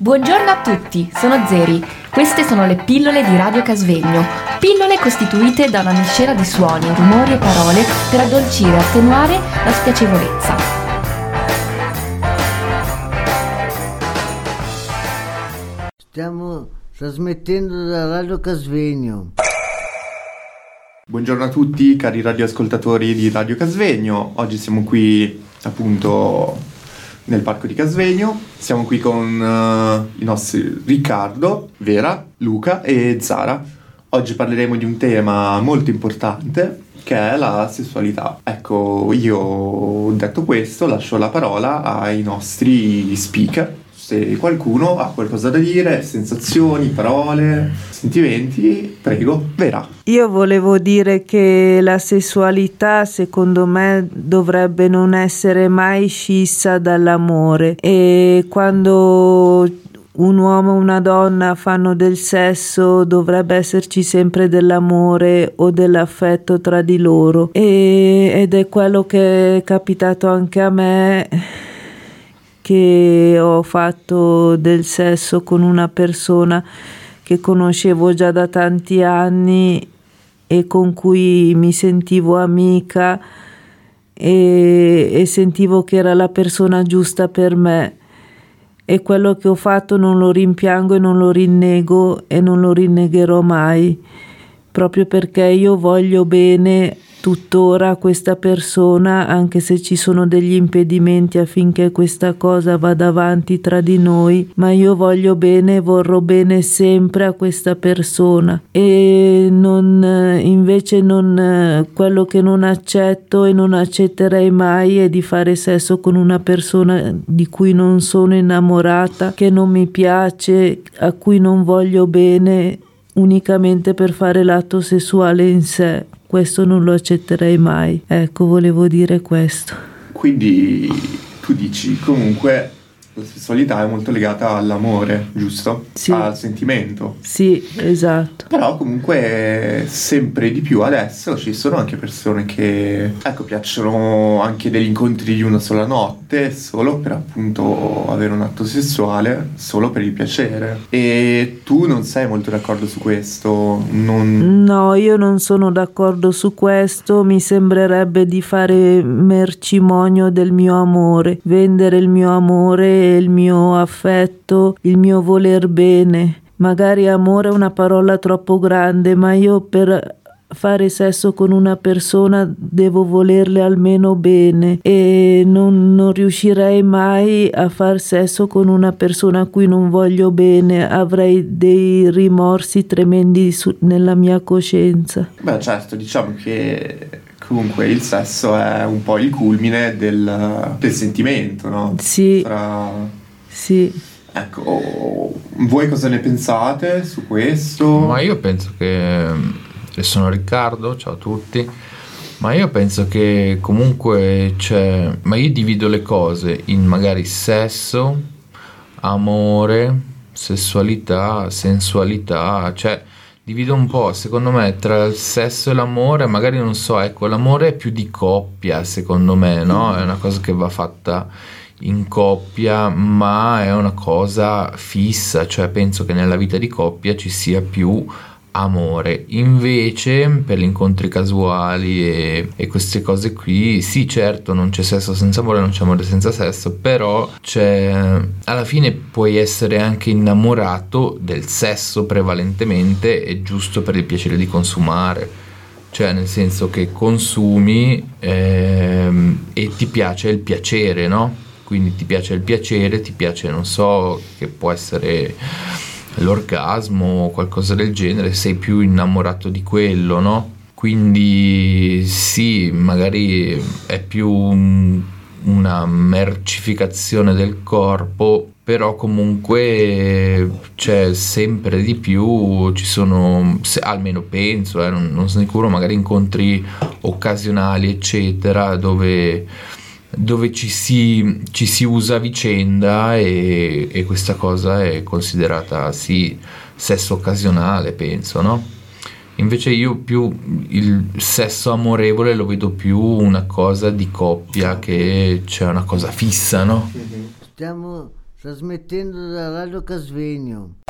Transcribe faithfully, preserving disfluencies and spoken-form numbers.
Buongiorno a tutti, sono Zeri. Queste sono le pillole di Radio Casvegno. Pillole costituite da una miscela di suoni, rumori e parole per addolcire e attenuare la spiacevolezza. Stiamo trasmettendo da Radio Casvegno. Buongiorno a tutti cari radioascoltatori di Radio Casvegno. Oggi siamo qui appunto nel parco di Casvegno. Siamo qui con uh, i nostri Riccardo, Vera, Luca e Zara. Oggi parleremo di un tema molto importante che è la sessualità. Ecco, io detto questo lascio la parola ai nostri speaker. Se qualcuno ha qualcosa da dire, sensazioni, parole, sentimenti, prego, Vera. Io volevo dire che la sessualità, secondo me, dovrebbe non essere mai scissa dall'amore. E quando un uomo e una donna fanno del sesso, dovrebbe esserci sempre dell'amore o dell'affetto tra di loro. E, ed è quello che è capitato anche a me, che ho fatto del sesso con una persona che conoscevo già da tanti anni e con cui mi sentivo amica e, e sentivo che era la persona giusta per me, e quello che ho fatto non lo rimpiango e non lo rinnego e non lo rinnegherò mai, proprio perché io voglio bene tuttora questa persona, anche se ci sono degli impedimenti affinché questa cosa vada avanti tra di noi, ma io voglio bene e vorrò bene sempre a questa persona. E non, invece non, quello che non accetto e non accetterei mai è di fare sesso con una persona di cui non sono innamorata, che non mi piace, a cui non voglio bene, unicamente per fare l'atto sessuale in sé. Questo non lo accetterei mai. Ecco, volevo dire questo. Quindi tu dici comunque la sessualità è molto legata all'amore, giusto? Sì. Al sentimento. Sì, esatto. Però comunque sempre di più adesso ci sono anche persone che, ecco, piacciono anche degli incontri di una sola notte solo per appunto avere un atto sessuale, solo per il piacere. E tu non sei molto d'accordo su questo? Non... No, io non sono d'accordo su questo. Mi sembrerebbe di fare mercimonio del mio amore, vendere il mio amore, il mio affetto, il mio voler bene. Magari amore è una parola troppo grande, ma io per fare sesso con una persona devo volerle almeno bene, e non, non riuscirei mai a far sesso con una persona a cui non voglio bene. Avrei dei rimorsi tremendi su, nella mia coscienza. Beh, certo, diciamo che comunque il sesso è un po' il culmine del, del sentimento, no? Sì. Tra... Sì. Ecco, voi cosa ne pensate su questo? Ma io penso che... Sono Riccardo, ciao a tutti. Ma io penso che comunque c'è... Ma io divido le cose in magari sesso, amore, sessualità, sensualità, cioè... Divido un po', secondo me, tra il sesso e l'amore. Magari non so, ecco, l'amore è più di coppia, secondo me, no? È una cosa che va fatta in coppia, ma è una cosa fissa, cioè penso che nella vita di coppia ci sia più amore. Invece per gli incontri casuali e, e queste cose qui, sì, certo, non c'è sesso senza amore, non c'è amore senza sesso, però c'è, alla fine puoi essere anche innamorato del sesso prevalentemente, è giusto per il piacere di consumare, cioè nel senso che consumi ehm, e ti piace il piacere, no? Quindi ti piace il piacere, ti piace, non so, che può essere l'orgasmo o qualcosa del genere, sei più innamorato di quello, no? Quindi sì, magari è più un, una mercificazione del corpo, però comunque c'è sempre di più, ci sono, se, almeno penso, eh, non, non sono sicuro, magari incontri occasionali eccetera, dove dove ci si, ci si usa a vicenda, e, e questa cosa è considerata sì sesso occasionale, penso, no? Invece io più il sesso amorevole lo vedo più una cosa di coppia, che c'è una cosa fissa, no? Stiamo trasmettendo da Radio Casvegno.